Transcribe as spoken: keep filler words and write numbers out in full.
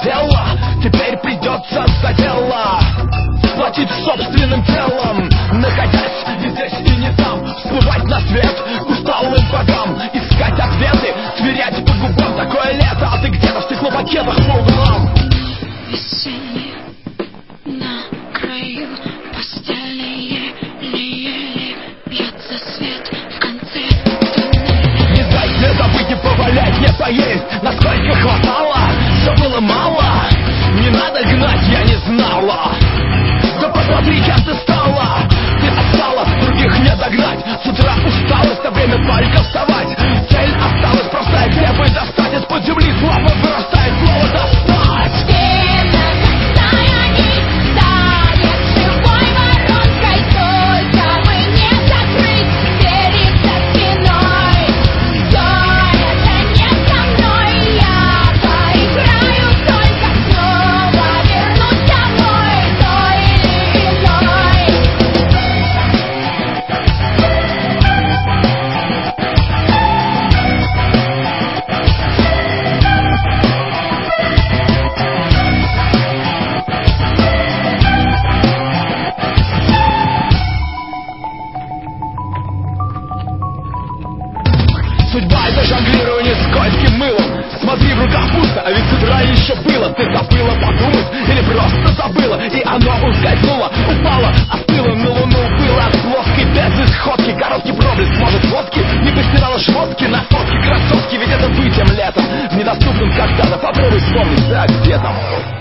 дело, теперь придется за дело платить собственным телом, находясь и здесь, и не там, всплывать на свет к усталым богам, искать ответы, сверять по губам. Такое лето, а ты где-то в стеклопакетах по углам. Веселье на краю постели, еле-еле бьется свет в конце туннеля. Не знать, не забыть, не повалять, не поесть. Насколько хватало, все было мало. Не надо гнать, я не знала. Да посмотри, кем ты стала. Ты отстала, других не догнать. С утра усталость, а время только вставать. Цель осталась простая, где бы достать. Из-под земли слабо вырастает слово «достать». Судьба — это жонглирование скользким мылом. Смотри, в руках пусто, а ведь с утра еще было. Ты забыла подумать или просто забыла, и оно ускользнуло, упало, остыло на луну. Было от плоской безысходки, короткий проблеск, может, водки. Не постирала шмотки на фотке красотки, ведь это быть тем летом, недоступным когда-то. Попробуй вспомнить, да где там.